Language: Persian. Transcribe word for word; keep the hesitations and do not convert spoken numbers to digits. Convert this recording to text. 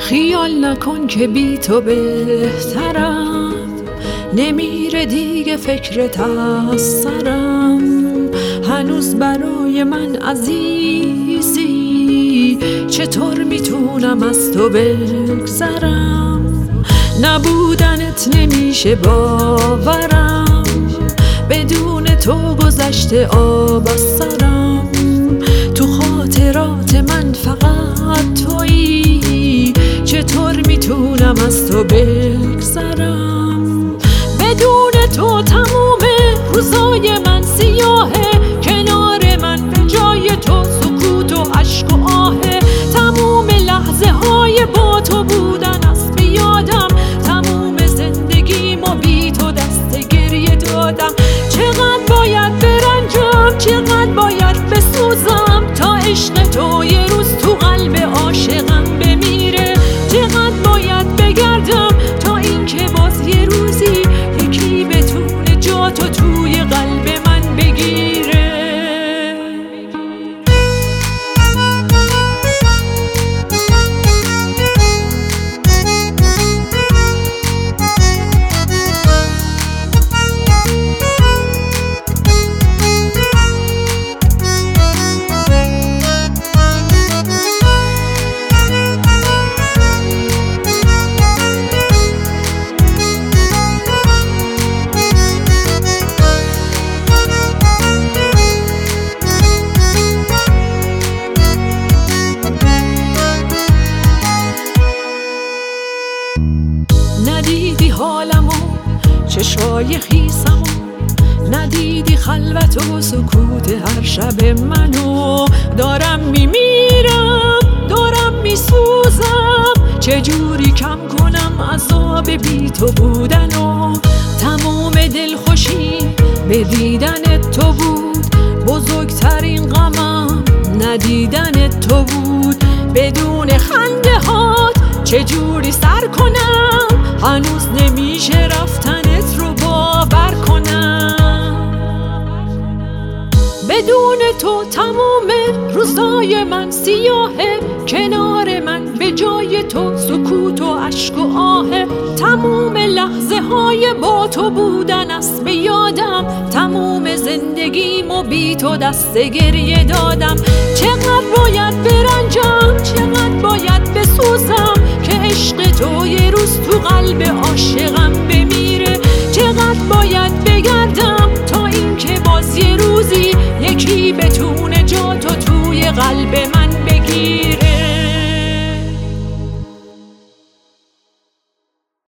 خیال نکن که بی تو بهترم، نمیره دیگه فکرت از سرم. هنوز برای من عزیزی، چطور میتونم از تو بگذرم؟ نبودنت نمیشه باورم، بدون تو گذشته آب از سرم. تو خاطرات من فقط تویی، چطور میتونم از تو بگذرم؟ بدون تو تموم روزای من سیاهه، کنار من به جای تو سکوت و عشق و آهه. تموم لحظه های با تو بودن است به یادم، تموم زندگیمو بی تو دست گریه دادم. چقدر باید برنجم، چقدر باید بسوزم، تا عشق تو یه روز تو قلب عاشقم بمیره. چقدر باید بگردم تا این که باز یه روزی یکی بتونه جا تو توی قلب من بگیره. ندیدی حالمو، چشای خیسمو، ندیدی خلوت و سکوت هر شب منو. دارم میمیرم، دارم میسوزم، چجوری کم کنم عذاب بی تو بودنو؟ تموم دلخوشی به دیدن تو بود، بزرگترین غمم ندیدن تو بود. بدون خنده هات چجوری سر کنم؟ هنوز نمیشه رفتنت رو باور کنم. بدون تو تموم روزای من سیاهه، کنار من به جای تو سکوت و عشق و آهه. تموم لحظه های با تو بودن است به یادم، تموم زندگیمو بی تو دست گریه دادم. چقدر باید برنجم، چقدر باید بسوزم، که عشق تو یه روز تو قلب عاشقم بمیره. چقدر باید بگردم تا این که باز یه روزی یکی بتونه جا تو توی قلب من بگیره.